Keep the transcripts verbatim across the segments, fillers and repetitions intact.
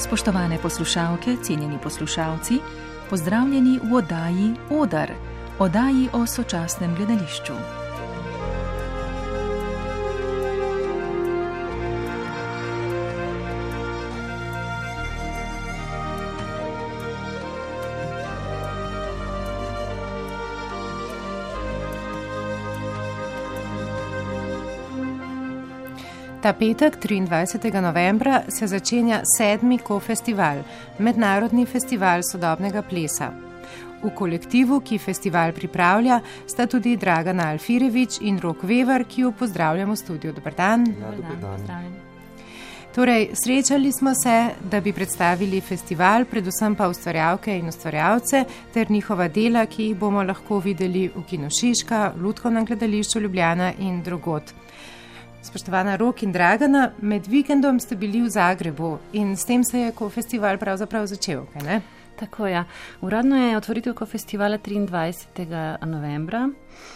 Spoštovane poslušalke, cenjeni poslušalci, pozdravljeni v oddaji Odar, oddaji o sočasnem gledališču. Ta petek, triindvajsetega novembra, se začenja sedmi Ko-festival, mednarodni festival sodobnega plesa. V kolektivu, ki festival pripravlja, sta tudi Dragana Alfirević in Rok Vevar, ki jo pozdravljamo v studiu. Dobar dan. Ja, dobar dan. Torej, srečali smo se, da bi predstavili festival, predvsem pa ustvarjalke in ustvarjalce, ter njihova dela, ki jih bomo lahko videli v Kinu Šiška, v Lutkovnem gledališču Ljubljana in drugod. Spoštovana Rok in Dragana, med vikendom ste bili v Zagrebu in s tem se je Ko-festival pravzaprav začel, kaj ne? Tako, ja. Uradno je otvoritev Ko-festivala triindvajsetega novembra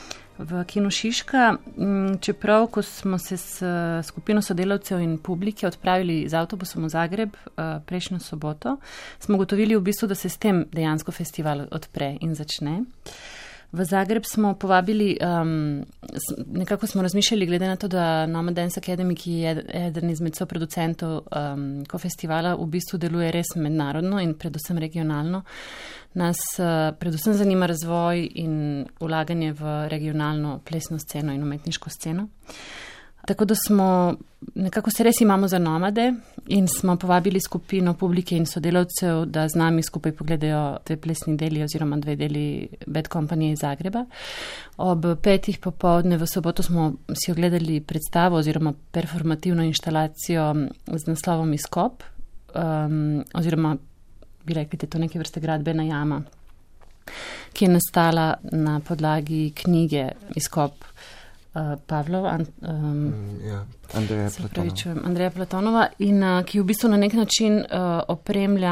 v Kinu Šiška, čeprav, ko smo se s skupino sodelavcev in publike odpravili z avtobusom v Zagreb prejšnjo soboto, smo ugotovili v bistvu, da se s tem dejansko festival odpre in začne. V Zagreb smo povabili, um, nekako smo razmišljali, glede na to, da Nomad Dance Academy, ki je eden izmed soproducentov um, Ko-festivala, v bistvu deluje res mednarodno in predvsem regionalno. Nas uh, predvsem zanima razvoj in vlaganje v regionalno plesno sceno in umetniško sceno. Tako da smo, nekako se res imamo za nomade in smo povabili skupino publike in sodelavcev, da z nami skupaj pogledajo dve plesni deli oziroma dve deli Bad Company iz Zagreba. Ob petih popoldne v soboto smo si ogledali predstavo oziroma performativno inštalacijo z naslovom Izkop, um, oziroma bi rekli, da je to neke vrste gradbena jama, ki je nastala na podlagi knjige Izkop Pavlov, um, ja, Andreja Platonova. Andreja Platonova in uh, ki v bistvu na nek način uh, opremlja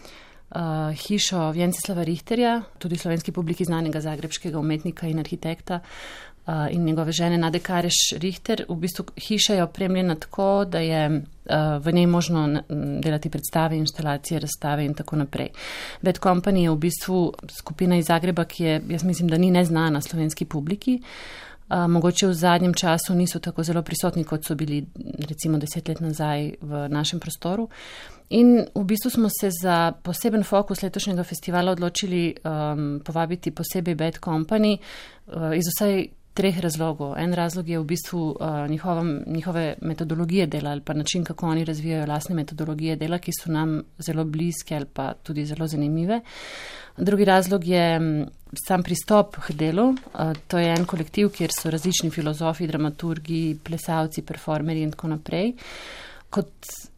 uh, hišo Vjenceslava Richterja, tudi slovenski publiki znanega zagrebškega umetnika in arhitekta uh, in njegove žene Nade Kareš Richter. V bistvu hiša je opremljena tako, da je uh, v njej možno delati predstave, inštalacije, razstave in tako naprej. Bad Company je v bistvu skupina iz Zagreba, ki je, jaz mislim, da ni neznana slovenski publiki. Uh, mogoče v zadnjem času niso tako zelo prisotni, kot so bili recimo deset let nazaj v našem prostoru. In v bistvu smo se za poseben fokus letošnjega festivala odločili um, povabiti posebej Bad Company uh, iz vsaj treh razlogov. En razlog je v bistvu uh, njihova, njihove metodologije dela ali pa način, kako oni razvijajo lastne metodologije dela, ki so nam zelo bliske ali pa tudi zelo zanimive. Drugi razlog je sam pristop k delu. To je en kolektiv, kjer so različni filozofi, dramaturgi, plesalci, performerji in tako naprej. Kot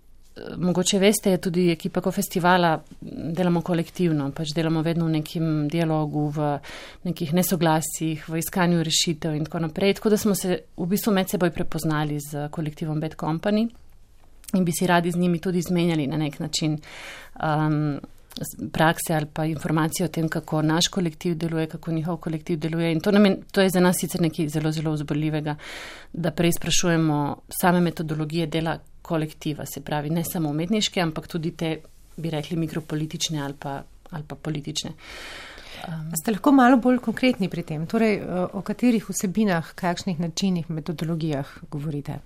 mogoče veste, je tudi ekipa Ko-festivala, delamo kolektivno, pač delamo vedno v nekem dialogu, v nekih nesoglasjih, v iskanju rešitev in tako naprej. Tako da smo se v bistvu med seboj prepoznali z kolektivom Bad Company in bi si radi z njimi tudi izmenjali na nek način um, prakse ali pa informacije o tem, kako naš kolektiv deluje, kako njihov kolektiv deluje. In to, namen, to je za nas sicer nekaj zelo, zelo vzborljivega, da prej sprašujemo same metodologije dela kolektiva, se pravi ne samo umetniške, ampak tudi te, bi rekli, mikropolitične ali pa, ali pa politične. Um. Ste lahko malo bolj konkretni pri tem? Torej, o katerih vsebinah, kakšnih načinih, metodologijah govorite?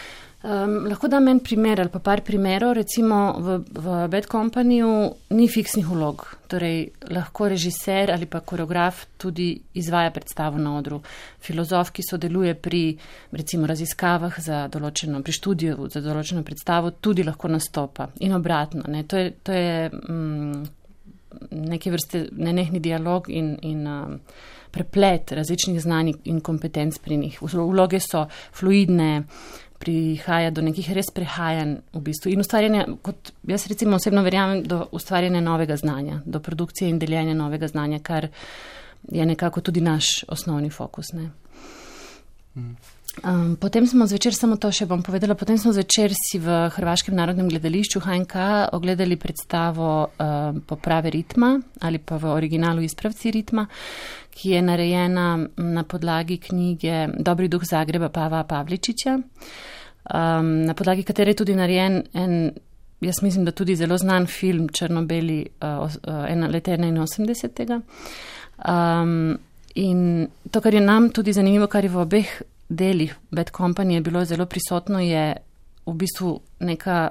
Um, lahko dam en primer ali pa par primerov. Recimo v, v Bad Companyju ni fiksnih vlog, torej lahko režiser ali pa koreograf tudi izvaja predstavo na odru. Filozof, ki sodeluje pri recimo raziskavah za določeno, pri študiju za določeno predstavo, tudi lahko nastopa in obratno. Ne. To je, to je um, neke vrste nenehni dialog in, in um, preplet različnih znanj in kompetenc pri njih. Vloge so fluidne, prihaja do nekih res prehajanj v bistvu in ustvarjanja, kot jaz recimo osebno verjamem, do ustvarjanja novega znanja, do produkcije in deljenja novega znanja, kar je nekako tudi naš osnovni fokus. Ne. Mm. Um, potem smo zvečer, samo to še bom povedala, potem smo zvečer si v Hrvaškem narodnem gledališču H N K ogledali predstavo um, Poprave ritma ali pa v originalu Ispravci ritma, ki je narejena na podlagi knjige Dobri duh Zagreba Pava Pavličića, um, na podlagi katere je tudi narejen en jaz mislim, da tudi zelo znan film Črno-beli uh, uh, leta enainosemdesetega. Um, in to, kar je nam tudi zanimivo, kar je v obeh delih Bad Company je bilo zelo prisotno, je v bistvu neka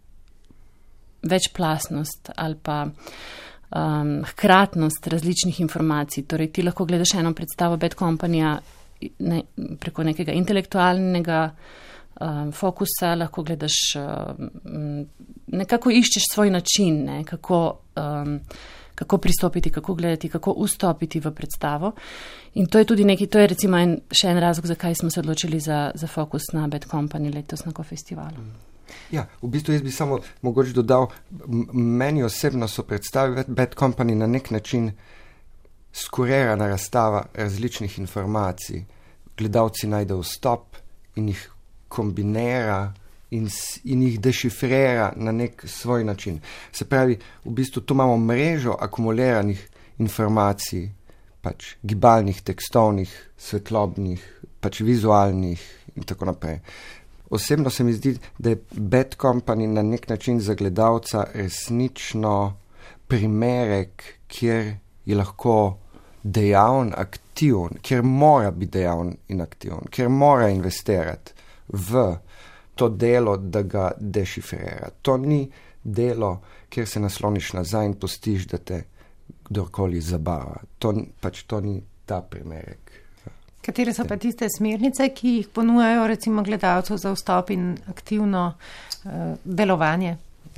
večplastnost ali pa um, hkratnost različnih informacij. Torej, ti lahko gledaš eno predstavo Bad Companyja ne, preko nekega intelektualnega um, fokusa, lahko gledaš, um, nekako iščeš svoj način, ne, kako, um, kako pristopiti, kako gledati, kako vstopiti v predstavo. In to je tudi neki, to je recimo en, še en razlog, zakaj smo se odločili za, za fokus na Bad Company letos na Kofestivalu. Ja, v bistvu jaz bi samo mogoče dodal, meni osebno so predstave Bad Company na nek način skurerana razstava različnih informacij. Gledalci najde vstop in jih kombinira in, in jih dešifrira na nek svoj način. Se pravi, v bistvu tu imamo mrežo akumuliranih informacij, pač gibalnih, tekstovnih, svetlobnih, pač vizualnih in tako naprej. Osebno se mi zdi, da je Bad Company na nek način za gledalca resnično primerek, kjer je lahko dejavn, aktiven, kjer mora biti dejavn in aktiven, kjer mora investirati v to delo, da ga dešifrira. To ni delo, kjer se nasloniš nazaj in pustiš, da te kdorkoli zabava. To, pač to ni ta primerek. Katere so pa tiste smernice, ki jih ponujajo recimo gledalcev za vstop in aktivno uh, delovanje?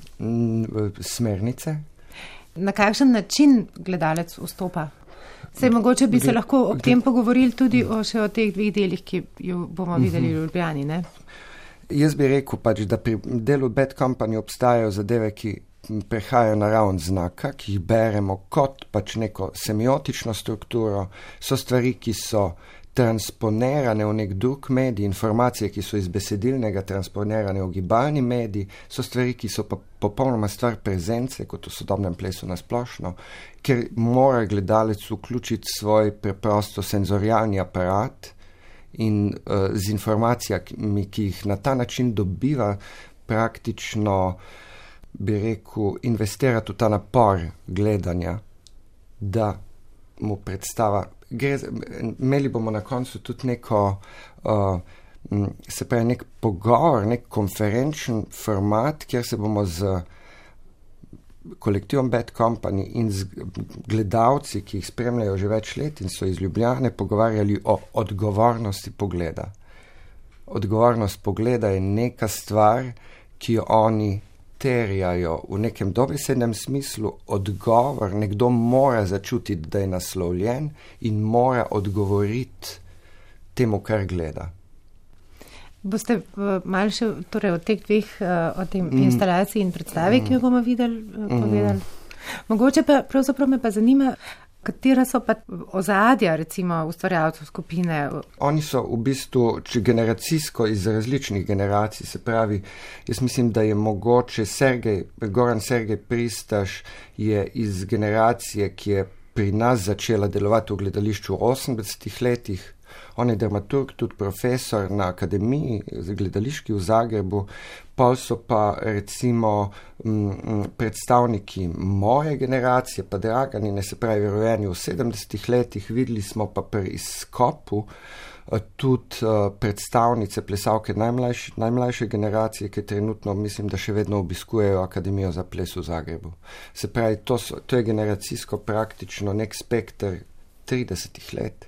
Smernice? Na kakšen način gledalec vstopa? Sej mogoče bi se lahko ob tem pogovorili tudi o, še o teh dveh delih, ki jo bomo videli v Ljubljani, ne? Jaz bi rekel pač, da pri delu Bad Company obstajajo zadeve, ki prehajajo na raven znaka, ki jih beremo kot pač neko semiotično strukturo, so stvari, ki so transponirane v nek drug medij, informacije, ki so iz besedilnega transponirane v gibalni medij, so stvari, ki so pa popolnoma stvar prezence, kot v sodobnem plesu nasplošno, ker mora gledalec vključiti svoj preprosto senzorialni aparat in uh, z informacijami, ki jih na ta način dobiva, praktično, bi rekel, investirati v ta napor gledanja, da mu predstava. Gre, imeli bomo na koncu tudi neko, uh, se pravi, nek pogovor, nek konferenčen format, kjer se bomo z kolektivom Bad Company in z gledalci, ki jih spremljajo že več let in so iz Ljubljane, pogovarjali o odgovornosti pogleda. Odgovornost pogleda je neka stvar, ki jo oni terjajo v nekem dobesednem smislu odgovor, nekdo mora začutiti, da je naslovljen in mora odgovoriti temu, kar gleda. Boste malo še torej, od teh dveh, od tem mm. instalacij in predstavi, mm. ki jo bomo videli, povedali. Mm. Mogoče pa, pravzaprav me pa zanima, katera so pa ozadja, recimo, ustvarjalcev skupine? Oni so v bistvu generacijsko iz različnih generacij, se pravi, jaz mislim, da je mogoče Sergej, Goran Sergej Pristaš je iz generacije, ki je pri nas začela delovati v gledališču v osemdesetih letih. On je dramaturg, tudi profesor na akademiji gledališki v Zagrebu, pol so pa recimo m, predstavniki moje generacije, pa Draganine, se pravi rojeni v sedemdesetih letih, videli smo pa pri izkopu tudi uh, predstavnice plesalke najmlajše, najmlajše generacije, ki trenutno mislim, da še vedno obiskujejo Akademijo za ples v Zagrebu. Se pravi, to, so, to je generacijsko praktično nek spekter tridesetih let.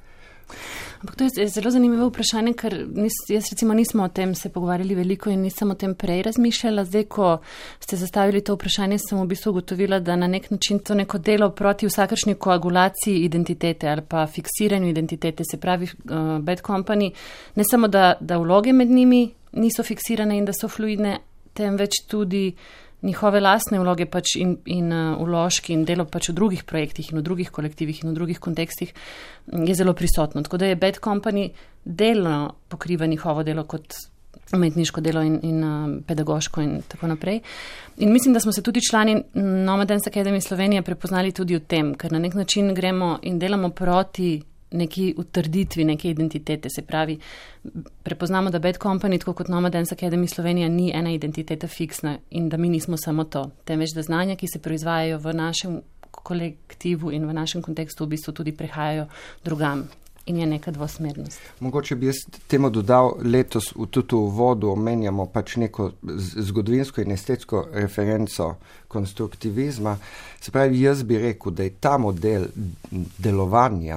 Ampak to je zelo zanimivo vprašanje, ker nis, jaz recimo nismo o tem se pogovarjali veliko in nisem o tem prej razmišljala. Zdaj, ko ste zastavili to vprašanje, sem v bistvu ugotovila, da na nek način to neko delo proti vsakršni koagulaciji identitete ali pa fiksiranju identitete, se pravi uh, Bad Company, ne samo, da, da vloge med njimi niso fiksirane in da so fluidne, temveč tudi njihove lastne vloge pač in, in uh, vložki in delo pač v drugih projektih in v drugih kolektivih in v drugih kontekstih je zelo prisotno. Tako da je Bad Company delno pokriva njihovo delo kot umetniško delo in, in uh, pedagoško in tako naprej. In mislim, da smo se tudi člani Nomadance Academy Slovenije prepoznali tudi v tem, ker na nek način gremo in delamo proti neki utrditvi, neke identitete. Se pravi, prepoznamo, da Bad Company, tako kot Nomad Dance Academy Slovenija, ni ena identiteta fiksna in da mi nismo samo to. Temveč, da znanja, ki se proizvajajo v našem kolektivu in v našem kontekstu, v bistvu tudi prehajajo drugam. In je neka dvosmernost. Mogoče bi jaz temu dodal, letos v tudi v vodu omenjamo pač neko zgodovinsko in estetsko referenco konstruktivizma. Se pravi, jaz bi rekel, da je ta model delovanja,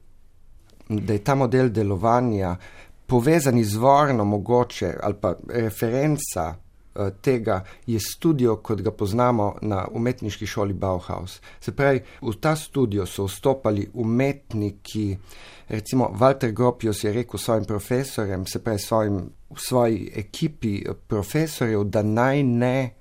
da je ta model delovanja povezan izvorno mogoče ali pa referenca tega je studio, kot ga poznamo na umetniški šoli Bauhaus. Se pravi, v ta studio so vstopali umetniki, recimo Walter Gropius je rekel svojim profesorjem, se pravi svojim, v svoji ekipi profesorjev, da naj ne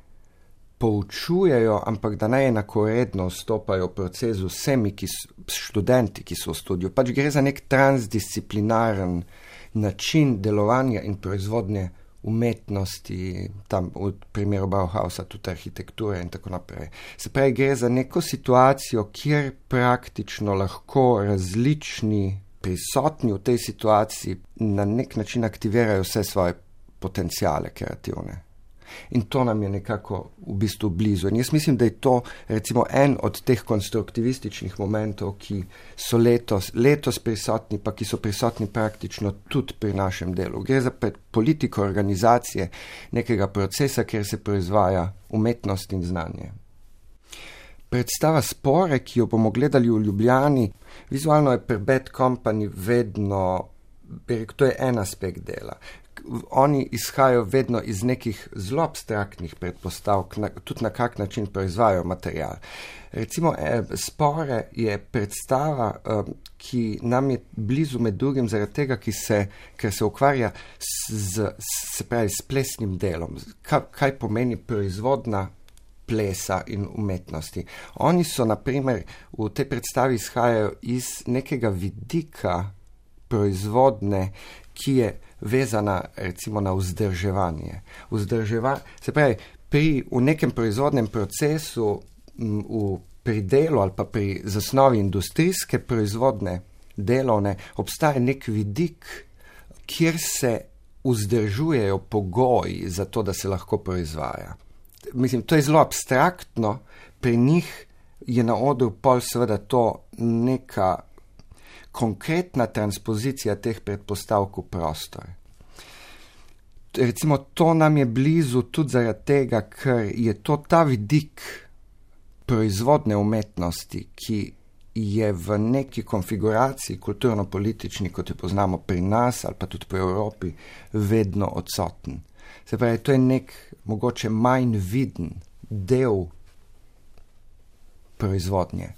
poučujejo, ampak da naj enakoredno vstopajo v proces z vsemi ki so, študenti, ki so v studiu. Pač gre za nek transdisciplinaren način delovanja in proizvodnje umetnosti, tam v primeru Bauhausa tudi arhitekture in tako naprej. Se pravi, gre za neko situacijo, kjer praktično lahko različni prisotni v tej situaciji na nek način aktivirajo vse svoje potencijale kreativne. In to nam je nekako v bistvu blizu. In jaz mislim, da je to recimo en od teh konstruktivističnih momentov, ki so letos, letos prisotni, pa ki so prisotni praktično tudi pri našem delu. Gre za politiko organizacije nekega procesa, kjer se proizvaja umetnost in znanje. Predstava Spore, ki jo bomo gledali v Ljubljani, vizualno je pri Bad Company vedno, to je en aspekt dela. Oni izhajajo vedno iz nekih zelo abstraktnih predpostavk, na, tudi na kak način proizvajajo material. Recimo, eh, Spore je predstava, eh, ki nam je blizu med drugim zaradi tega, ki se, ker se ukvarja z, se pravi, s plesnim delom. Kaj, kaj pomeni proizvodna plesa in umetnosti. Oni so, na primer, v tej predstavi izhajajo iz nekega vidika proizvodne, ki je vezana recimo na vzdrževanje. Vzdrževa, se pravi, pri, v nekem proizvodnem procesu, m, v, pri delu ali pa pri zasnovi industrijske proizvodne delovne, obstaja nek vidik, kjer se vzdržujejo pogoji za to, da se lahko proizvaja. Mislim, to je zelo abstraktno, pri njih je na odru pol seveda to neka konkretna transpozicija teh predpostavk v prostor. Recimo, to nam je blizu tudi zaradi tega, ker je to ta vidik proizvodne umetnosti, ki je v neki konfiguraciji kulturno-politični, kot jo poznamo pri nas ali pa tudi po Evropi, vedno odsoten. Se pravi, to je nek mogoče manj viden del proizvodnje.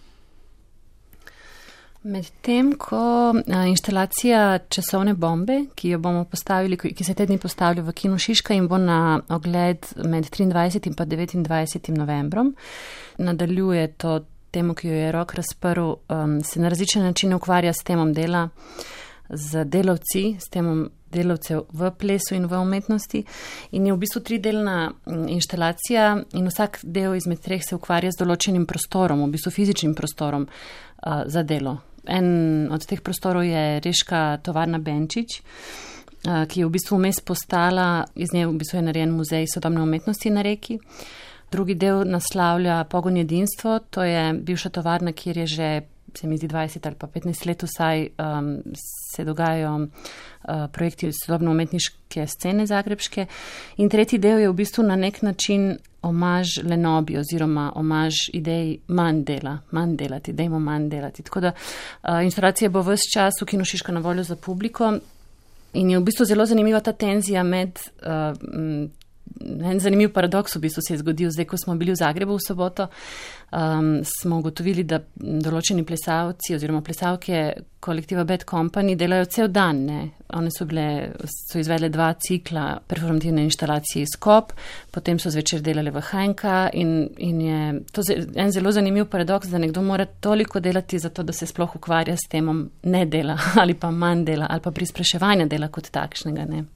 Medtem ko inštalacija Časovne bombe, ki jo bomo postavili, ki se te dni postavlja v Kinu Šiška in bo na ogled med triindvajsetim in devetindvajsetim novembrom, nadaljuje to temo, ki jo je Rok razprl, um, se na različne načine ukvarja s temom dela, z delavci, s temom delavcev v plesu in v umetnosti in je v bistvu tridelna inštalacija in vsak del izmed treh se ukvarja z določenim prostorom, v bistvu fizičnim prostorom uh, za delo. En od teh prostorov je Reška tovarna Benčič, uh, ki je v bistvu vmes postala, iz nje v bistvu je narejen muzej sodobne umetnosti na Reki. Drugi del naslavlja Pogon jedinstvo, to je bivša tovarna, kjer je že se mi zdi dvajset ali pa petnajst let vsaj um, se dogajajo uh, projekti sodobno umetniške scene zagrebške. In tretji del je v bistvu na nek način omaž Lenobi oziroma omaž ideji manj dela, manj delati, dajmo manj delati. Tako da uh, instalacija bo ves čas v Kinu Šiška na voljo za publiko in je v bistvu zelo zanimiva ta tenzija med uh, m, en zanimiv paradoks v bistvu se je zgodil, zdaj, ko smo bili v Zagrebu v soboto, um, smo ugotovili, da določeni plesalci oziroma plesalke kolektiva Bad Company delajo cel dan, ne. One so bile, so izvedle dva cikla performativne inštalacije Skop, potem so zvečer delale v H N K in, in je to en zelo zanimiv paradoks, da nekdo mora toliko delati za to, da se sploh ukvarja s temom ne dela ali pa manj dela ali pa prispraševanja dela kot takšnega, ne.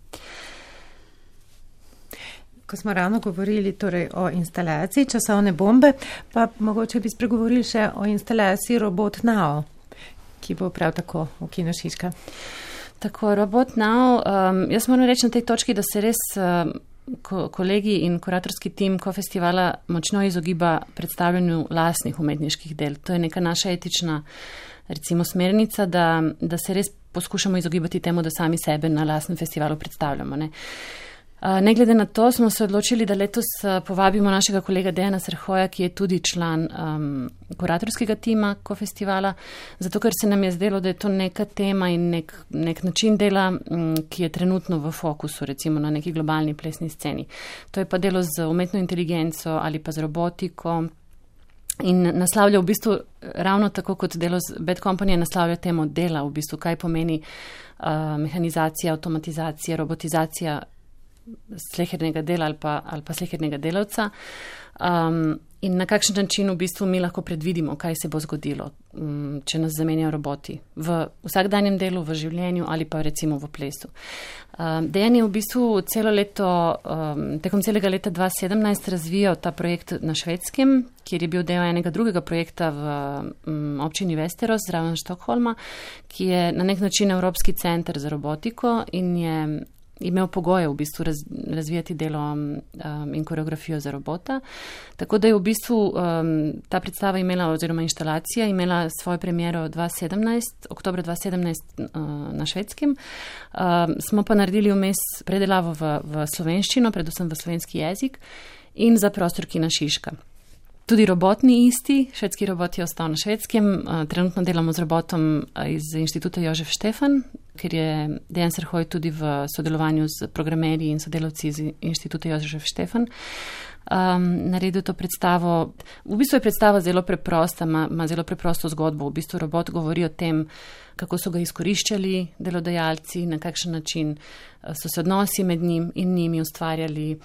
Ko smo ravno govorili torej o instalaciji Časovne bombe, pa mogoče bi spregovorili še o instalaciji Robot Now. ki bo prav tako v Kinu Šiška. Tako, Robot Now, um, jaz moram reči na tej točki, da se res um, ko, kolegi in kuratorski tim Kofestivala močno izogiba predstavljanju lastnih umetniških del. To je neka naša etična, recimo, smernica, da, da se res poskušamo izogibati temu, da sami sebe na lastnem festivalu predstavljamo. Ne? Ne glede na to, smo se odločili, da letos povabimo našega kolega Dejana Srhoja, ki je tudi član um, kuratorskega tima Kofestivala, zato ker se nam je zdelo, da je to neka tema in nek, nek način dela, um, ki je trenutno v fokusu, recimo na neki globalni plesni sceni. To je pa delo z umetno inteligenco ali pa z robotiko in naslavlja v bistvu ravno tako kot delo z Bad Company naslavlja temo dela, v bistvu kaj pomeni uh, mehanizacija, avtomatizacija, robotizacija slehernega dela ali pa, ali pa slehernega delavca um, in na kakšen način v bistvu mi lahko predvidimo, kaj se bo zgodilo, um, če nas zamenjajo roboti v vsakdanjem delu, v življenju ali pa recimo v plesu. Um, Dejan je v bistvu celo leto, um, tekom celega leta dva tisoč sedemnajst razvijal ta projekt na Švedskem, kjer je bil del enega drugega projekta v um, občini Västerås zraven Štokholma, ki je na nek način Evropski center za robotiko in je imel pogoje v bistvu raz, razvijati delo um, in koreografijo za robota. Tako da je v bistvu um, ta predstava imela, oziroma inštalacija, imela svojo premiero dva tisoč sedemnajst, oktobra dva tisoč sedemnajst uh, na Švedskem. Um, smo pa naredili vmes predelavo v, v slovenščino, predvsem v slovenski jezik in za prostor Kina Šiška. Tudi robot ni isti, švedski robot je ostal na Švedskem, trenutno delamo z robotom iz Inštituta Jožef Štefan, ker je Dejan Srhoj tudi v sodelovanju z programerji in sodelavci iz Inštituta Jožef Štefan um, naredil to predstavo. V bistvu je predstava zelo preprosta, ima, ima zelo preprosto zgodbo. V bistvu robot govori o tem, kako so ga izkoriščali delodajalci, na kakšen način so se odnosi med njim in njimi ustvarjali.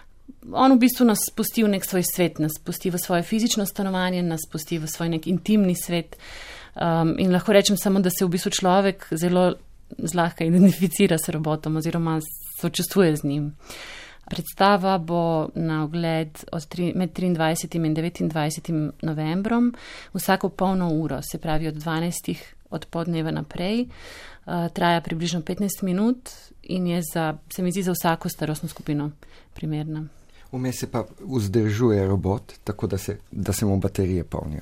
On v bistvu nas spusti v nek svoj svet, nas spusti v svoje fizično stanovanje, nas spusti v svoj nek intimni svet um, in lahko rečem samo, da se v bistvu človek zelo zlahka identificira s robotom oziroma sočustvuje z njim. Predstava bo na ogled od tri, med triindvajsetim in devetindvajsetim novembrom vsako polno uro, se pravi od dvanajstih od podneva naprej. Uh, traja približno petnajst minut in je za, se mi zdi, za vsako starostno skupino primerna. Vmes se pa vzdržuje robot, tako da se, da se mu baterije polnijo.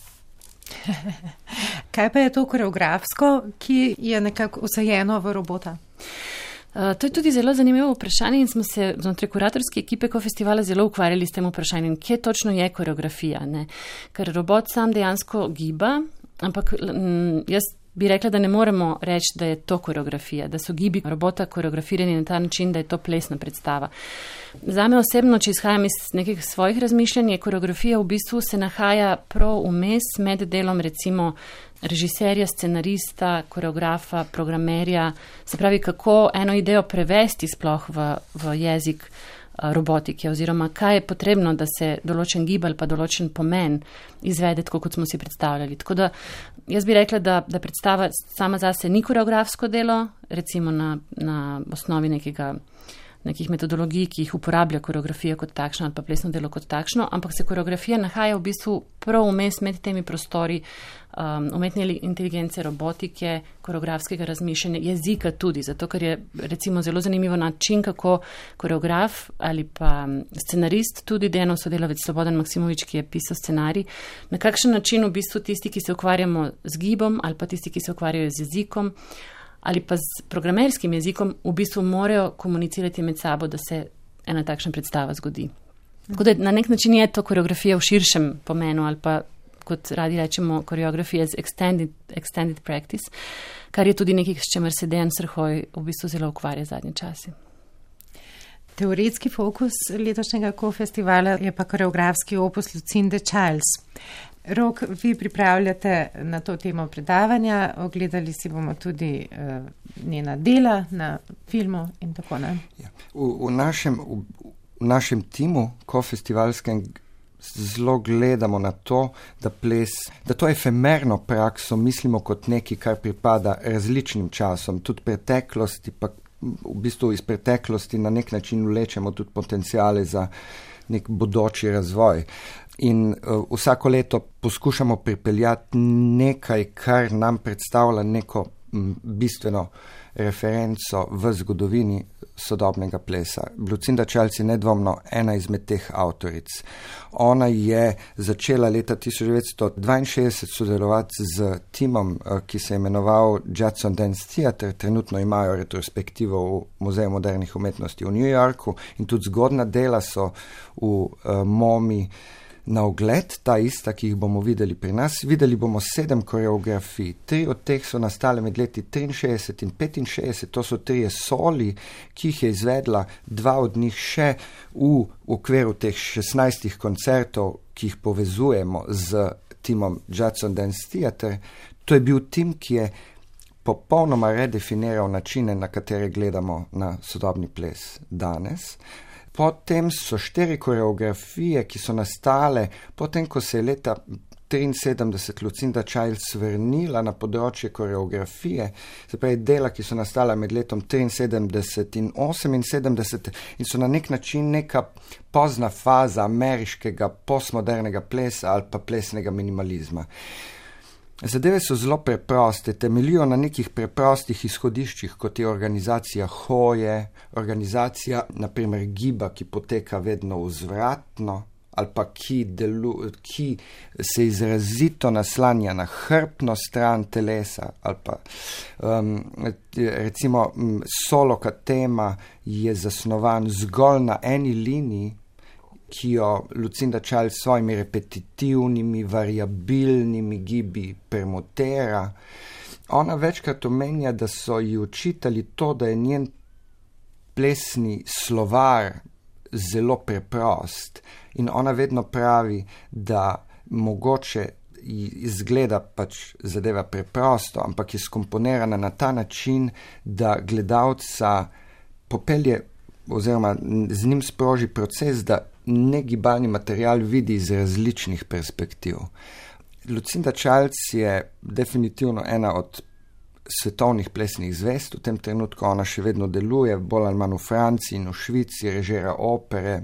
Kaj pa je to koreografsko, ki je nekako vsajeno v robota? Uh, to je tudi zelo zanimivo vprašanje in smo se znotraj kuratorske ekipe Kofestivala zelo ukvarjali s tem vprašanjem, kje točno je koreografija. Ne? Ker robot sam dejansko giba, ampak m, jaz bi rekla, da ne moremo reči, da je to koreografija, da so gibi robota koreografirani na ta način, da je to plesna predstava. Zame osebno, če izhajam iz nekih svojih razmišljanj, je koreografija v bistvu se nahaja prav vmes med delom recimo režiserja, scenarista, koreografa, programerja, se pravi, kako eno idejo prevesti sploh v, v jezik robotike oziroma kaj je potrebno, da se določen gib ali pa določen pomen izvede tako, kot smo si predstavljali. Tako da jaz bi rekla, da, da predstava sama zase ni koreografsko delo, recimo na, na osnovi nekega, nekih metodologij, ki jih uporablja koreografija kot takšna ali pa plesno delo kot takšno, ampak se koreografija nahaja v bistvu prav vmes med temi prostori um, umetne inteligence, robotike, koreografskega razmišljanja, jezika tudi, zato ker je recimo zelo zanimivo način, kako koreograf ali pa scenarist, tudi Dejanov sodelavec Slobodan Maksimovič, ki je pisal scenarij, na kakšen način v bistvu tisti, ki se ukvarjamo z gibom ali pa tisti, ki se ukvarjajo z jezikom, ali pa z programerskim jezikom v bistvu morajo komunicirati med sabo, da se ena takšna predstava zgodi. Tako da na nek način je to koreografija v širšem pomenu ali pa, kot radi rečemo, koreografija z extended, extended practice, kar je tudi nekaj, s čemer se Dejan Srhoj v bistvu zelo ukvarja zadnje čase. Teoretski fokus letošnjega Kofestivala je pa koreografski opus Lucinde Childs. Rok, vi pripravljate na to temo predavanja, ogledali si bomo tudi uh, njena dela na filmu in tako ne. Ja. V, v, našem, v, v našem timu Kofestivalskem zelo gledamo na to, da ples, da to efemerno prakso mislimo kot nekaj, kar pripada različnim časom, tudi preteklosti, pa v bistvu iz preteklosti na nek način vlečemo tudi potencijale za nek bodoči razvoj. In uh, vsako leto poskušamo pripeljati nekaj, kar nam predstavlja neko m, bistveno referenco v zgodovini sodobnega plesa. Lucinda Childs je nedvomno ena izmed teh avtoric. Ona je začela leta tisoč devetsto dvainšestdeset sodelovati z timom, ki se je imenoval Judson Dance Theatre. Trenutno imajo retrospektivo v Muzeju modernih umetnosti v New Yorku in tudi zgodna dela so v uh, MoMI na ogled, ta ista, ki jih bomo videli pri nas. Videli bomo sedem koreografij. Tri od teh so nastale med leti triinšestdeset in petinšestdeset. To so trije soli, ki jih je izvedla, dva od njih še v okviru teh šestnajstih koncertov, ki jih povezujemo z timom Judson Dance Theatre. To je bil tim, ki je popolnoma redefiniral načine, na katere gledamo na sodobni ples danes. Potem so štiri koreografije, ki so nastale potem, ko se je leta triinsedemdeset Lucinda Childs vrnila na področje koreografije, se pravi dela, ki so nastala med letom triinsedemdeset in oseminsedemdeset in so na nek način neka pozna faza ameriškega postmodernega plesa ali pa plesnega minimalizma. Zadeve so zelo preproste, temeljijo na nekih preprostih izhodiščih, kot je organizacija hoje, organizacija, naprimer, giba, ki poteka vedno vzvratno, ali pa ki, delu, ki se izrazito naslanja na hrbtno stran telesa, ali pa um, recimo soloka tema je zasnovan zgolj na eni liniji, ki jo Lucinda Childs s svojimi repetitivnimi, variabilnimi gibi permutera. Ona večkrat omenja, da so ji učitali to, da je njen plesni slovar zelo preprost. In ona vedno pravi, da mogoče izgleda pač zadeva preprosto, ampak je skomponirana na ta način, da gledalca popelje oziroma z njim sproži proces, da negibalni material vidi iz različnih perspektiv. Lucinda Childs je definitivno ena od svetovnih plesnih zvezd. V tem trenutku ona še vedno deluje, bolj ali manj v Franciji in v Švici, režira opere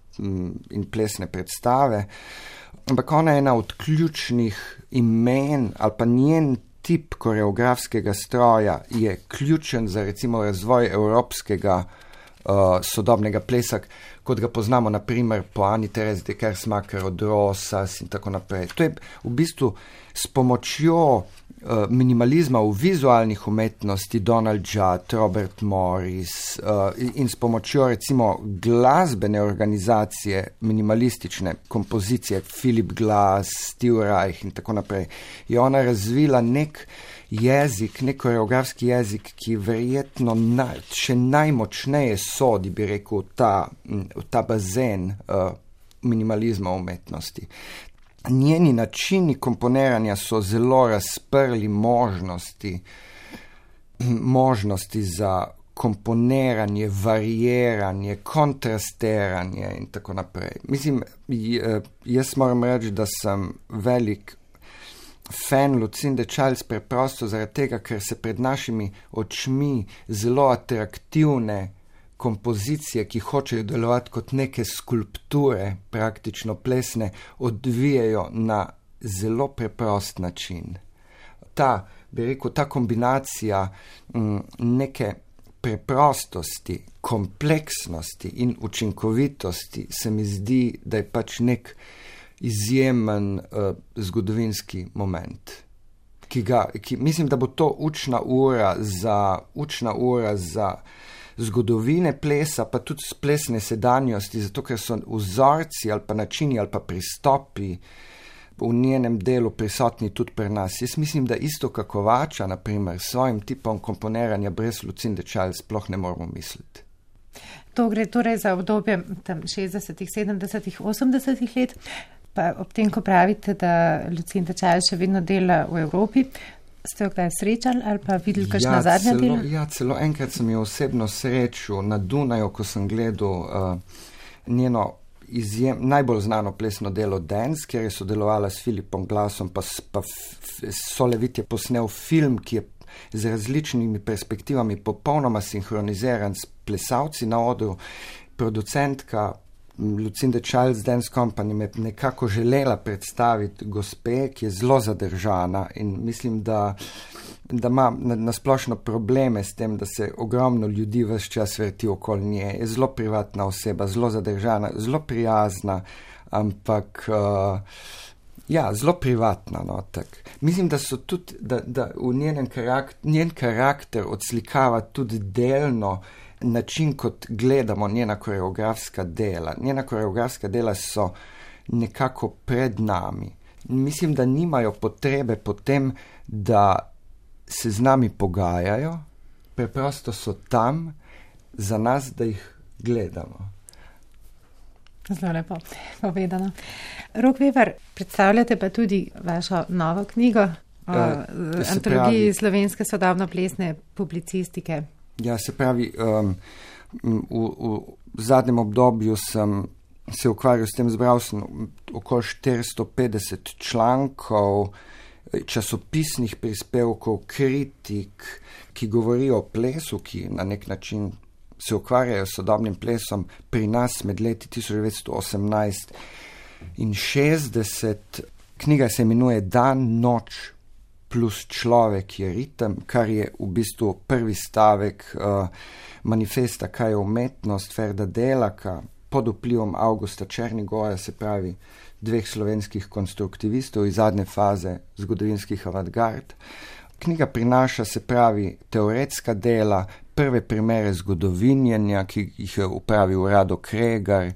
in plesne predstave. Ampak ona je ena od ključnih imen ali pa njen tip koreografskega stroja je ključen za recimo razvoj evropskega Uh, sodobnega plesa, kot ga poznamo naprimer po Ani Terezi de Kersmacher od Rosas in tako naprej. To je v bistvu s pomočjo uh, minimalizma v vizualnih umetnosti Donald Judd, Robert Morris uh, in s pomočjo recimo glasbene organizacije, minimalistične kompozicije Philip Glass, Steve Reich in tako naprej, je ona razvila nek jezik, nek koreografski jezik, ki verjetno na, še najmočneje sodi, bi rekel, v ta, v ta bazen uh, minimalizma umetnosti. Njeni načini komponiranja so zelo razprli možnosti, možnosti za komponiranje, variiranje, kontrastiranje in tako naprej. Mislim, jaz moram reči, da sem velik fan Lucinde Childs preprosto zaradi tega, ker se pred našimi očmi zelo atraktivne kompozicije, ki hočejo delovati kot neke skulpture, praktično plesne, odvijajo na zelo preprost način. Ta, bi rekel, ta kombinacija m, neke preprostosti, kompleksnosti in učinkovitosti se mi zdi, da je pač nek izjemen uh, zgodovinski moment. Ki ga, ki, mislim, da bo to učna ura za, učna ura za zgodovine plesa, pa tudi plesne sedanjosti, zato ker so vzorci ali pa načini ali pa pristopi v njenem delu prisotni tudi pri nas. Jaz mislim, da isto Kakovača, naprimer, s svojim tipom komponiranja brez Lucinde Childs sploh ne moramo misliti. To gre torej za obdobje tam šestdesetih, sedemdesetih, osemdesetih let. Pa ob tem, ko pravite, da Lucinda Childs še vedno dela v Evropi, ste jo kdaj srečali ali pa videli kakšna ja, zadnja celo, dela? Ja, celo enkrat sem jo osebno srečal na Dunaju, ko sem gledal uh, njeno izjem, najbolj znano plesno delo Dance, kjer je sodelovala s Philipom Glassom, pa, pa Solevit je posnel film, ki je z različnimi perspektivami popolnoma sinhroniziran s plesalci na odru. Producentka Lucinda Childs Dance Company me nekako želela predstaviti gospe, ki je zelo zadržana in mislim, da, da ima nasplošno probleme s tem, da se ogromno ljudi ves čas vrti okoli nje. Je zelo privatna oseba, zelo zadržana, zelo prijazna, ampak uh, ja, zelo privatna. No, tak. Mislim, da so tudi, da, da v njenem karakter, njen karakter odslikava tudi delno način, kot gledamo njena koreografska dela. Njena koreografska dela so nekako pred nami. Mislim, da nimajo potrebe potem, da se z nami pogajajo, preprosto so tam za nas, da jih gledamo. Zelo lepo povedano. Rok Vevar, predstavljate pa tudi vašo novo knjigo o uh, antologiji pravi, slovenske sodobno-plesne publicistike. Ja, se pravi, um, v, v zadnjem obdobju sem se ukvarjal s tem, zbral sem okoli štiristo petdeset člankov, časopisnih prispevkov, kritik, ki govorijo o plesu, ki na nek način se ukvarjajo s sodobnim plesom pri nas med leti tisoč devetsto osemnajst in šestdeset. Knjiga se imenuje Dan, noč plus človek je ritem, kar je v bistvu prvi stavek uh, manifesta, kaj je umetnost Ferda Delaka pod vplivom Augusta Černigoja, se pravi dveh slovenskih konstruktivistov iz zadnje faze zgodovinskih avantgard. Knjiga prinaša, se pravi, teoretska dela, prve primere zgodovinjenja, ki jih je upravil Rado Kregar,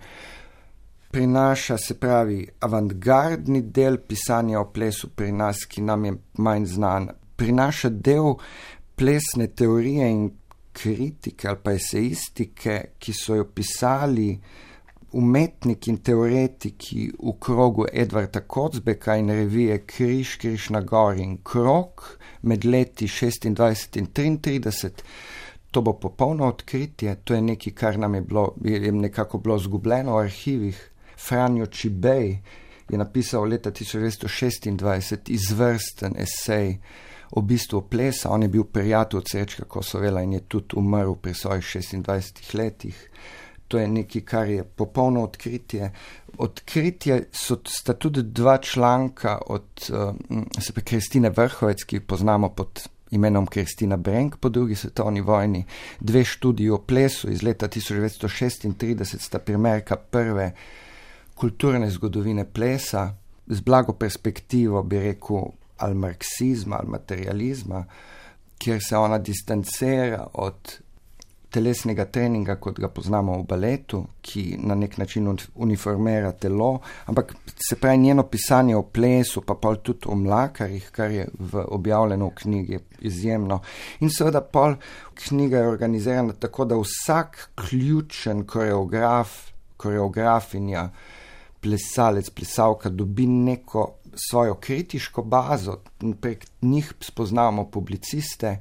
prinaša, se pravi, avantgardni del pisanja o plesu pri nas, ki nam je manj znan, prinaša del plesne teorije in kritike ali pa esejistike, ki so jo pisali umetniki in teoretiki v krogu Edvarda Kocbeka in revije Križ, Križ na gori in Krog med leti šestindvajset in triintrideset. To bo popolno odkritje, to je nekaj, kar nam je, bilo, je nekako bilo zgubljeno v arhivih. Franjo Čibej je napisal leta tisoč devetsto šestindvajset izvrsten esej o bistvu plesa. On je bil prijatelj Srečka Kosovela in je tudi umrl pri svojih šestindvajsetih letih. To je nekaj, kar je popolno odkritje. Odkritje so, sta tudi dva članka od uh, se pa Kristine Vrhovec, ki poznamo pod imenom Kristina Brenk po drugi svetovni vojni. Dve študiji o plesu iz leta tisoč devetsto šestintrideset sta primerka prve kulturne zgodovine plesa, z blago perspektivo, bi rekel, ali marksizma, ali materializma, kjer se ona distancira od telesnega treninga, kot ga poznamo v baletu, ki na nek način uniformira telo, ampak se pravi njeno pisanje o plesu, pa pol tudi o mlakarjih, kar je v objavljeno v knjigi izjemno. In seveda pol knjiga je organizirana tako, da vsak ključen koreograf, koreografinja, plesalec, plesalka dobi neko svojo kritiško bazo, prek njih spoznavamo publiciste.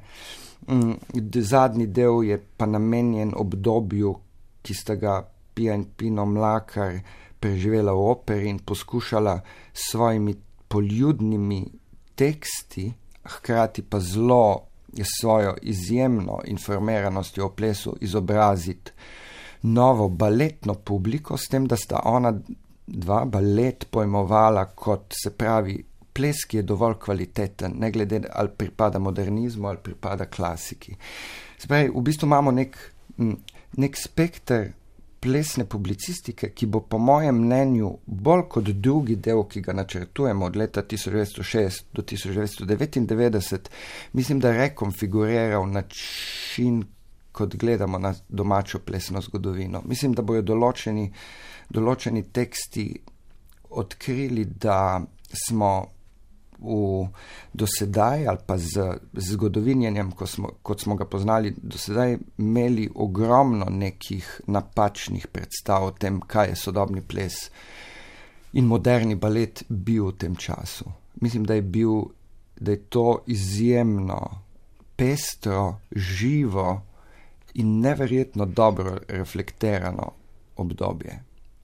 Zadnji del je pa namenjen obdobju, ki sta ga Pija in Pino Mlakar preživela v operi in poskušala s svojimi poljudnimi teksti, hkrati pa zelo svojo izjemno informiranostjo o plesu izobraziti novo baletno publiko, s tem, da sta ona dva balet pojmovala kot, se pravi, ples, ki je dovolj kvaliteten, ne glede ali pripada modernizmu ali pripada klasiki. Spravi, v bistvu imamo nek, nek spekter plesne publicistike, ki bo po mojem mnenju bolj kot drugi del, ki ga načrtujemo od leta tisoč devetsto šest do tisoč devetsto devetindevetdeset, mislim, da rekonfiguriral način, kot gledamo na domačo plesno zgodovino. Mislim, da bojo določeni, določeni teksti odkrili, da smo v dosedaj ali pa z, z zgodovinjenjem, ko smo, kot smo ga poznali dosedaj, imeli ogromno nekih napačnih predstav o tem, kaj je sodobni ples in moderni balet bil v tem času. Mislim, da je bil, da je to izjemno pestro, živo in neverjetno dobro reflektirano obdobje.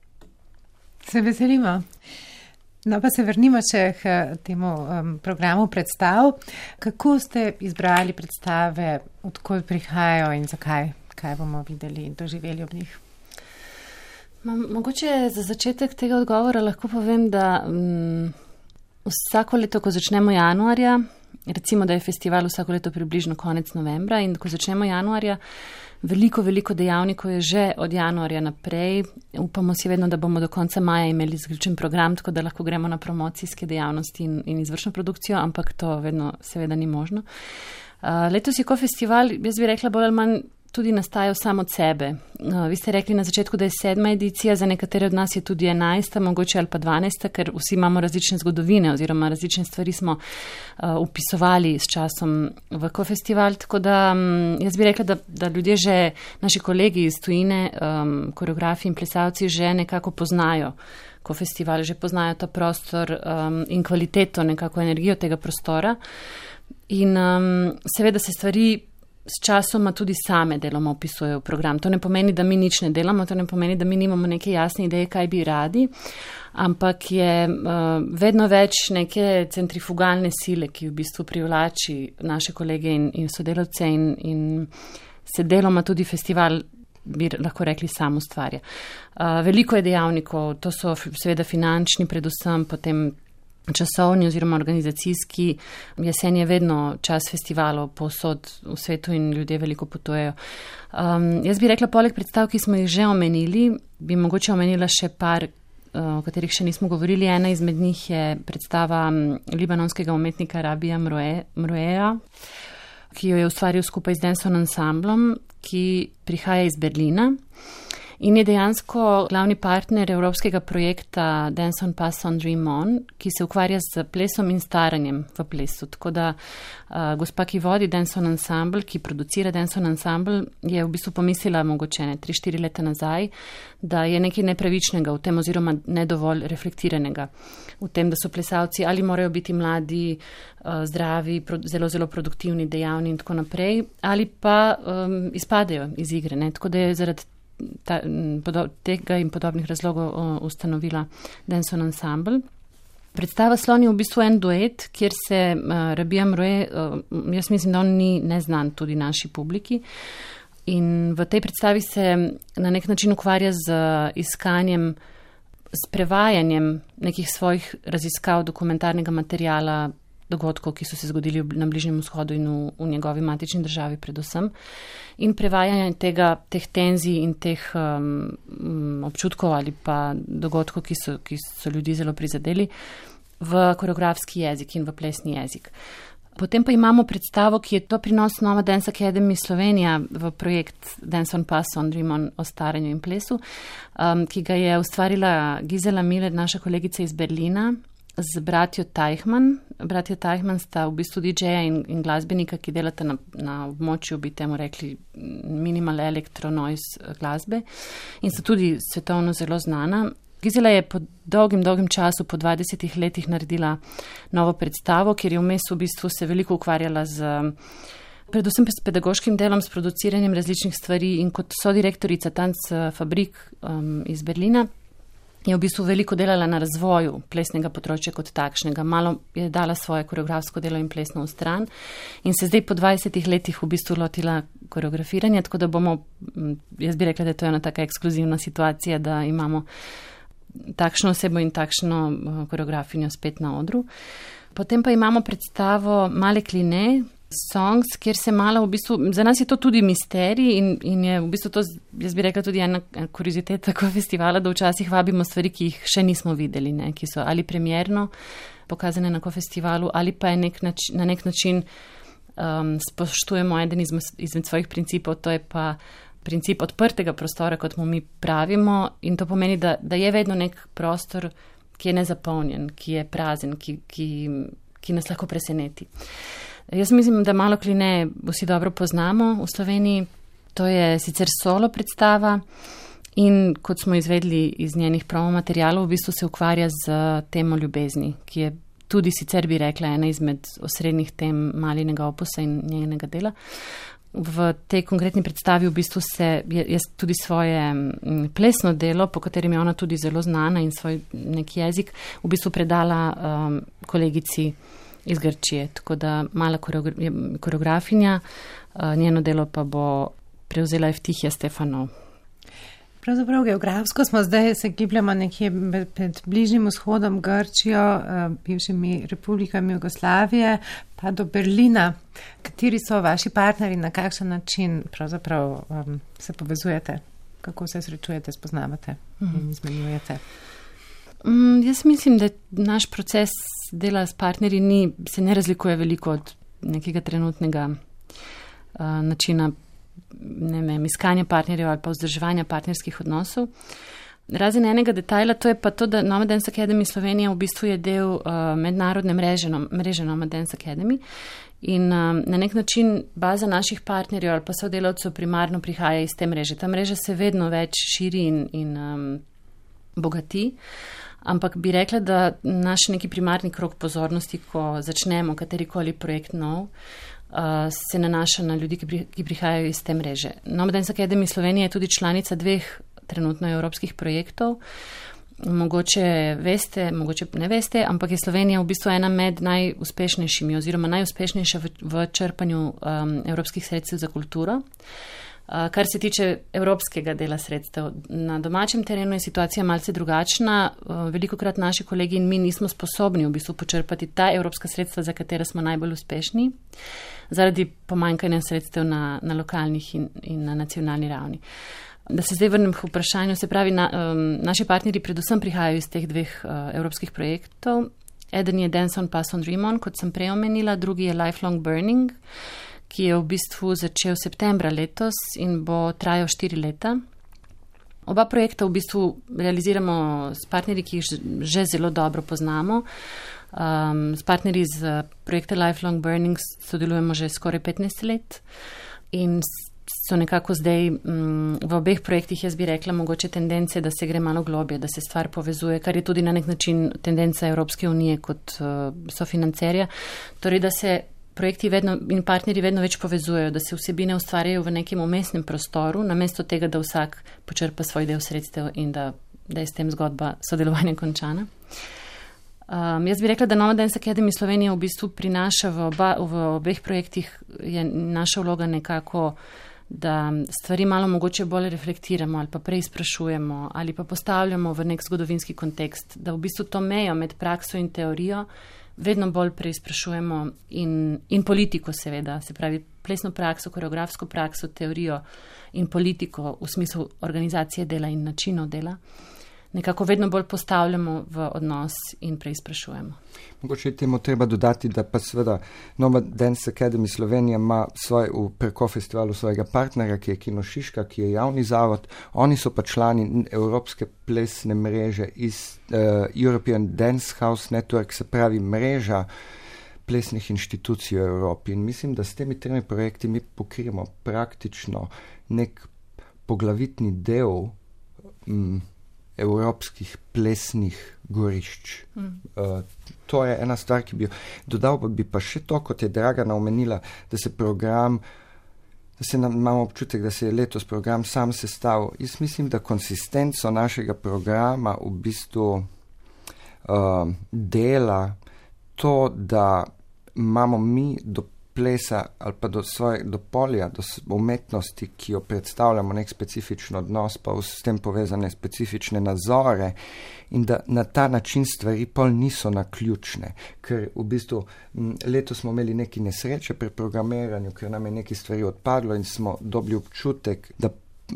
Se veselimo. No, pa se vrnimo še k temu um, programu predstav. Kako ste izbrali predstave, odkot prihajajo in zakaj? Kaj bomo videli in doživeli ob njih? Ma, mogoče za začetek tega odgovora lahko povem, da m, vsako leto, ko začnemo januarja, recimo, da je festival vsako leto približno konec novembra in ko začnemo januarja, veliko, veliko dejavnikov je že od januarja naprej. Upamo si vedno, da bomo do konca maja imeli zaključen program, tako da lahko gremo na promocijske dejavnosti in, in izvršno produkcijo, ampak to vedno seveda ni možno. Uh, letos je ko festival, jaz bi rekla, bolj ali manj tudi nastajal sam od sebe. Uh, vi ste rekli na začetku, da je sedma edicija, za nekatere od nas je tudi enajsta, mogoče ali pa dvanajsta, ker vsi imamo različne zgodovine oziroma različne stvari smo uh, upisovali s časom v ko-festival, tako da um, jaz bi rekla, da, da ljudje že, naši kolegi iz tujine, um, koreografi in plesalci že nekako poznajo ko-festival, že poznajo ta prostor um, in kvaliteto, nekako energijo tega prostora. In um, seveda se stvari s časoma tudi same deloma opisujejo v program. To ne pomeni, da mi nič ne delamo, to ne pomeni, da mi nimamo neke jasne ideje, kaj bi radi, ampak je uh, vedno več neke centrifugalne sile, ki v bistvu privlači naše kolege in, in sodelavce in, in se deloma tudi festival, bi lahko rekli, sam ustvarja. Uh, veliko je dejavnikov, to so seveda finančni, predvsem potem časovni oziroma organizacijski. Jesen je vedno čas festivalov povsod v svetu in ljudje veliko potujejo. Um, jaz bi rekla, poleg predstav, ki smo jih že omenili, bi mogoče omenila še par, uh, o katerih še nismo govorili. Ena izmed njih je predstava libanonskega umetnika Rabija Mroueja, ki jo je ustvaril skupaj z Danson Ensemblom, ki prihaja iz Berlina. In je dejansko glavni partner evropskega projekta Dance on Pass on Dream on, ki se ukvarja z plesom in staranjem v plesu. Tako da uh, gospa, ki vodi Dance on Ensemble, ki producira Dance on Ensemble, je v bistvu pomislila mogoče ne tri štiri leta nazaj, da je nekaj nepravičnega v tem oziroma nedovolj reflektiranega v tem, da so plesalci ali morajo biti mladi, uh, zdravi, pro, zelo, zelo produktivni, dejavni in tako naprej, ali pa um, izpadejo iz igre. Ne? Tako da je zaradi Ta, podo, tega in podobnih razlogov o, ustanovila Dance on Ensemble. Predstava sloni v bistvu en duet, kjer se uh, Rabija Mrouet, uh, jaz mislim, da on ni neznan tudi naši publiki. In v tej predstavi se na nek način ukvarja z uh, iskanjem, s prevajanjem nekih svojih raziskav dokumentarnega materijala, dogodkov, ki so se zgodili na Bližnjem vzhodu in v, v njegovi matični državi predvsem. In prevajanje tega, teh tenzij in teh um, občutkov ali pa dogodkov, ki so, ki so ljudi zelo prizadeli, v koreografski jezik in v plesni jezik. Potem pa imamo predstavo, ki je to prinos Nova Dance Academy Slovenija v projekt Dance on Pass on Dream on o staranju in plesu, um, ki ga je ustvarila Gisela Miller, naša kolegica iz Berlina, z bratjo Teichmann. Bratjo Teichmann sta v bistvu D J-ja in, in glasbenika, ki delata na, na območju, bi temu rekli, minimal electro noise glasbe in sta tudi svetovno zelo znana. Gisela je po dolgim, dolgim času, po dvajsetih letih naredila novo predstavo, kjer je vmes v bistvu se veliko ukvarjala z predvsem s pedagoškim delom, s produciranjem različnih stvari in kot sodirektorica Tanz Fabrik um, iz Berlina je v bistvu veliko delala na razvoju plesnega področja kot takšnega. Malo je dala svoje koreografsko delo in plesno v stran in se zdaj po dvajsetih letih v bistvu lotila koreografiranja, tako da bomo, jaz bi rekla, da je to ena taka ekskluzivna situacija, da imamo takšno osebo in takšno koreografinjo spet na odru. Potem pa imamo predstavo Male kline, Songs, kjer se malo v bistvu, za nas je to tudi misterij in, in je v bistvu to, jaz bi rekla, tudi ena kurioziteta tako festivala, da včasih vabimo stvari, ki jih še nismo videli, ne, ki so ali premierno pokazane na ko-festivalu ali pa je nek nač, na nek način um, spoštujemo eden izmed, izmed svojih principov, to je pa princip odprtega prostora, kot mu mi pravimo, in to pomeni, da, da je vedno nek prostor, ki je nezapolnjen, ki je prazen, ki, ki, ki nas lahko preseneti. Jaz mislim, da Malo kline vsi dobro poznamo v Sloveniji. To je sicer solo predstava in kot smo izvedli iz njenih promo materialov, v bistvu se ukvarja z temo ljubezni, ki je tudi sicer, bi rekla, ena izmed osrednjih tem Malinega opusa in njenega dela. V tej konkretni predstavi v bistvu se je, je tudi svoje plesno delo, po katerem je ona tudi zelo znana in svoj neki jezik, v bistvu predala um, kolegici iz Grčije, tako da mala koreografinja, njeno delo pa bo prevzela Eftihija Stefanov. Pravzaprav geografsko smo zdaj se gibljamo nekje med Bližnjim vzhodom, Grčijo, bivšimi republikami Jugoslavije, pa do Berlina. Kateri so vaši partnerji, na kakšen način pravzaprav um, se povezujete, kako se srečujete, spoznavate in izmenjujete? Um, jaz mislim, da naš proces dela s partnerji ni, se ne razlikuje veliko od nekega trenutnega uh, načina ne vem, iskanja partnerjev ali pa vzdrževanja partnerskih odnosov. Razen enega detajla, to je pa to, da Nomad Dance Academy Slovenija v bistvu je del uh, mednarodne mreže, mreže Nomad Dance Academy in um, na nek način baza naših partnerjev ali pa sodelavcev primarno prihaja iz te mreže. Ta mreža se vedno več širi in, in um, bogati, ampak bi rekla, da naš neki primarni krog pozornosti, ko začnemo katerikoli projekt nov, Uh, se nanaša na ljudi, ki, pri, ki prihajajo iz te mreže. Nomad Dance Academy Slovenija je tudi članica dveh trenutno evropskih projektov. Mogoče veste, mogoče ne veste, ampak je Slovenija v bistvu ena med najuspešnejšimi oziroma najuspešnejša v, v črpanju um, evropskih sredstev za kulturo. Uh, kar se tiče evropskega dela sredstev. Na domačem terenu je situacija malce drugačna. Uh, velikokrat naši kolegi in mi nismo sposobni v bistvu počrpati ta evropska sredstva, za katera smo najbolj uspešni, zaradi pomanjkanja sredstev na, na lokalnih in, in na nacionalni ravni. Da se zdaj vrnem k vprašanju, se pravi, na, um, naši partnerji predvsem prihajajo iz teh dveh uh, evropskih projektov. Eden je Dance on, Pass on, Dream on, kot sem prej omenila, drugi je Lifelong Burning, ki je v bistvu začel septembra letos in bo trajal štiri leta. Oba projekta v bistvu realiziramo s partnerji, ki jih že zelo dobro poznamo. Um, s partnerji z projekta Lifelong Burning sodelujemo že skoraj petnajst let in so nekako zdaj um, v obeh projektih, jaz bi rekla, mogoče tendence, da se gre malo globje, da se stvar povezuje, kar je tudi na nek način tendenca Evropske unije kot uh, sofinancerja. Torej, da se projekti vedno in partnerji vedno več povezujejo, da se vsebine ustvarjajo v nekem umestnem prostoru, namesto tega, da vsak počrpa svoj del sredstev in da, da je s tem zgodba sodelovanja končana. Um, jaz bi rekla, da Nomad Dance Academy Slovenija v bistvu prinaša v, oba, v obeh projektih, je naša vloga nekako, da stvari malo mogoče bolj reflektiramo ali pa preizprašujemo ali pa postavljamo v nek zgodovinski kontekst, da v bistvu to mejo med prakso in teorijo vedno bolj preizprašujemo in, in politiko seveda, se pravi plesno prakso, koreografsko prakso, teorijo in politiko v smislu organizacije dela in načinov dela, nekako vedno bolj postavljamo v odnos in preizprašujemo. Mogoče je temu treba dodati, da pa seveda Nomad Dance Academy Slovenija ima svoj, v Preko festivalu svojega partnerja, ki je Kino Šiška, ki je javni zavod. Oni so pa člani Evropske plesne mreže iz uh, European Dance House Network, se pravi mreža plesnih inštitucij v Evropi. In mislim, da s temi tremi projekti mi pokrijemo praktično nek poglavitni del um, evropskih plesnih gorišč. Mm. Uh, to je ena stvar, ki bi jo dodal, pa bi pa še to, kot je Dragana omenila, da se program, da se nam, imamo občutek, da se je letos program sam sestavil. Jaz mislim, da konsistenco našega programa v bistvu uh, dela to, da imamo mi do plesa ali pa do, svoje, do polja, do umetnosti, ki jo predstavljamo, nek specifičen odnos, pa s tem povezane specifične nazore in da na ta način stvari pol niso naključne, ker v bistvu letos smo imeli neki nesreče pri programiranju, ker nam je neki stvari odpadlo in smo dobili občutek, da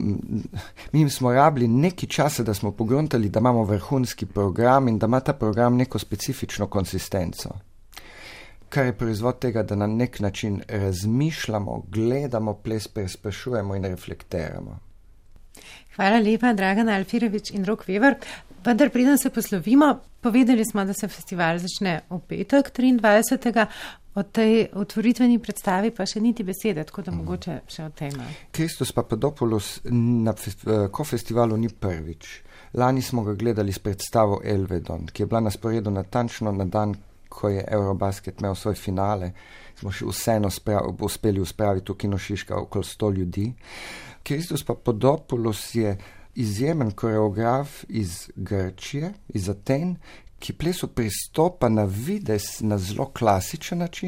mi smo rabili neki časa, da smo pogruntali, da imamo vrhunski program in da ima ta program neko specifično konsistenco, kar je proizvod tega, da na nek način razmišljamo, gledamo ples, preizprašujemo in reflektiramo. Hvala lepa, Dragana Alfirević in Rok Vever. Vendar preden se poslovimo, povedali smo, da se festival začne v petek, triindvajsetega O tej otvoritveni predstavi pa še niti besede, tako da mogoče še o tej malo. Christos Papadopoulos na Ko-festivalu ni prvič. Lani smo ga gledali s predstavo Elvedon, ki je bila na sporedu natančno na dan, ko je Eurobasket imel svoj finale. Smo še vseeno sprav, uspeli uspraviti v Kino Šiška okoli sto ljudi. Christos Papadopoulos je izjemen koreograf iz Grčije, iz Aten, ki plesu pristopa na vides na zelo klasičen način,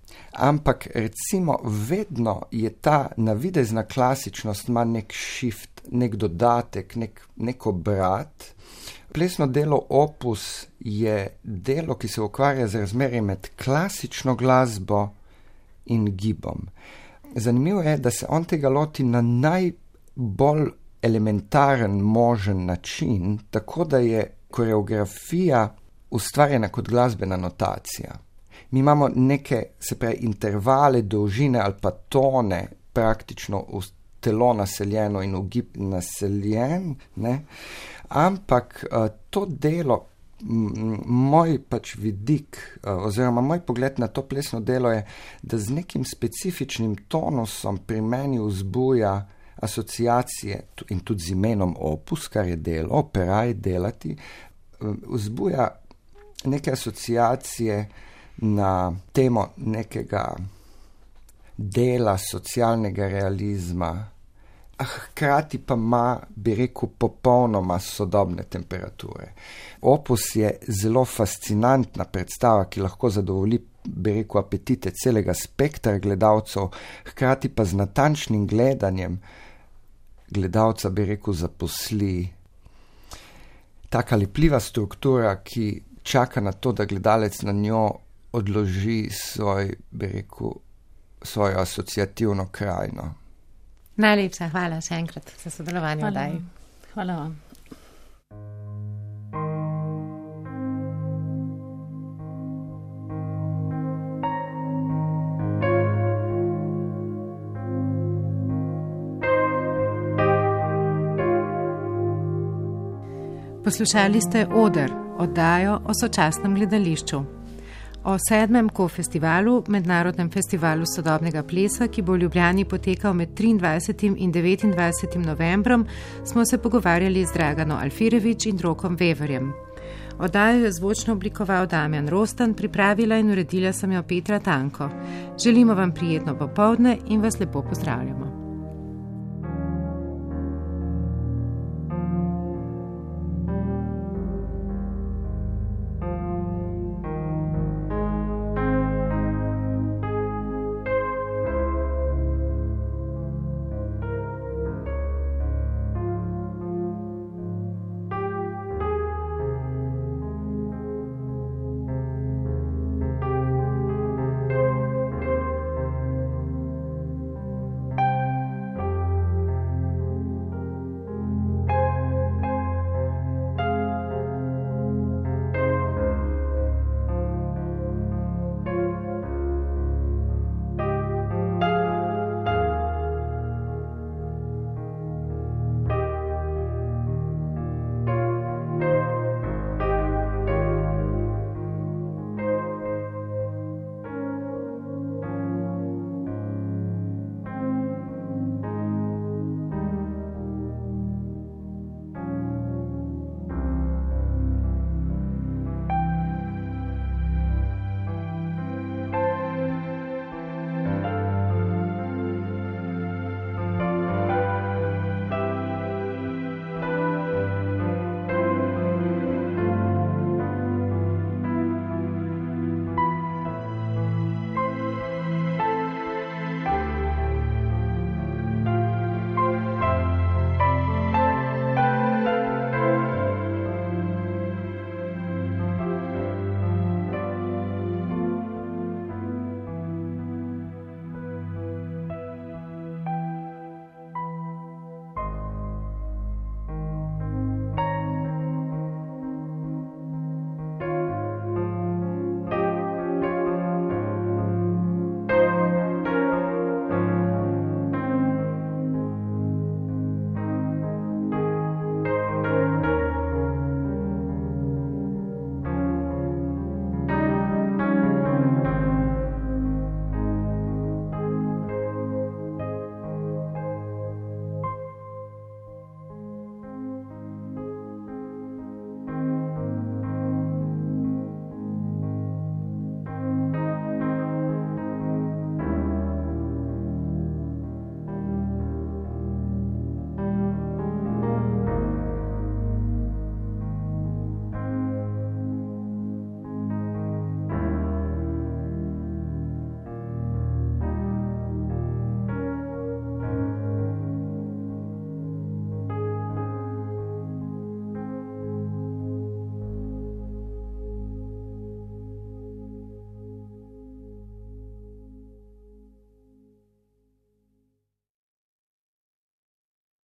ampak recimo vedno je ta navidezna klasičnost, ima nek shift, nek dodatek, nek, nek obrat. Plesno delo Opus je delo, ki se ukvarja z razmerjem med klasično glasbo in gibom. Zanimivo je, da se on tega loti na najbolj elementaren možen način, tako da je koreografija ustvarjena kot glasbena notacija. Mi imamo neke, se pravi, intervale, dolžine ali pa tone praktično v telo naseljeno in v gib naseljen, ne? Ampak uh, to delo, m, moj pač vidik uh, oziroma moj pogled na to plesno delo je, da z nekim specifičnim tonusom pri meni vzbuja asociacije in tudi z imenom Opus, kar je delo, operaj delati, uh, vzbuja neke asociacije na temo nekega dela socialnega realizma, a hkrati pa ima, bi rekel, popolnoma sodobne temperature. Opus je zelo fascinantna predstava, ki lahko zadovolji, bi rekel, apetite celega spektra gledalcev, hkrati pa z natančnim gledanjem gledalca, bi rekel, zaposli taka lepljiva struktura, ki čaka na to, da gledalec na njo odloži svoj, bi rekel, svojo asociativno krajino. Najlepša hvala še enkrat za sodelovanje v oddaji. Hvala vam. Poslušali ste Oder, oddajo o sočasnem gledališču. O sedmem Ko-festivalu, mednarodnem festivalu sodobnega plesa, ki bo v Ljubljani potekal med triindvajsetim in devetindvajsetim novembrom, smo se pogovarjali z Dragano Alfirević in Rokom Veverjem. Oddajo je zvočno oblikoval Damjan Rostan, pripravila in uredila sem jo Petra Tanko. Želimo vam prijetno popoldne in vas lepo pozdravljamo.